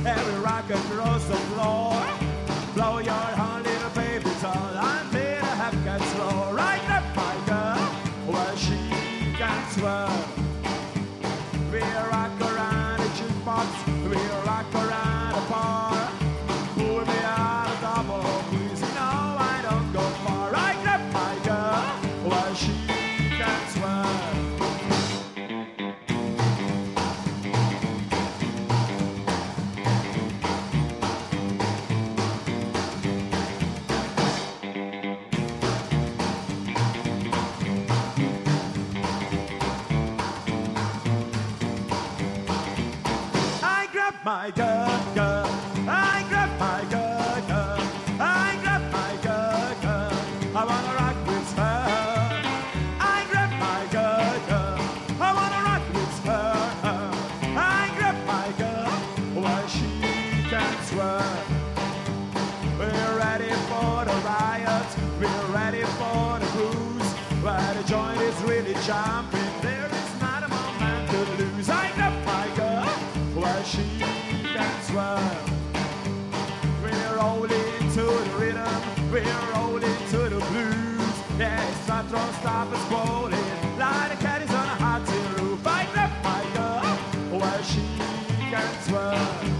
every rock across the floor. Blow your horn, little baby doll, until the half gets slow. Right up, my girl, where she can swerve. We rock around the jukebox, we rock around the bar. Pull me out of double, please, no, I don't go far. Right up, my girl, where she can swerve. My girl, girl, I grab my girl, girl, I grab my girl, girl, I wanna rock with her. I grab my girl, girl, I wanna rock with her. I grab my girl, while she can swerve. We're ready for the riot, we're ready for the cruise. Where the joint is really jumping, there is not a moment to lose. I grab my girl, while she can swerve. We're rolling to the rhythm, we're rolling to the blues. Yeah, it's not don't stop us rolling like the cat is on a hot tin roof. I grab my girl, while she can swerve.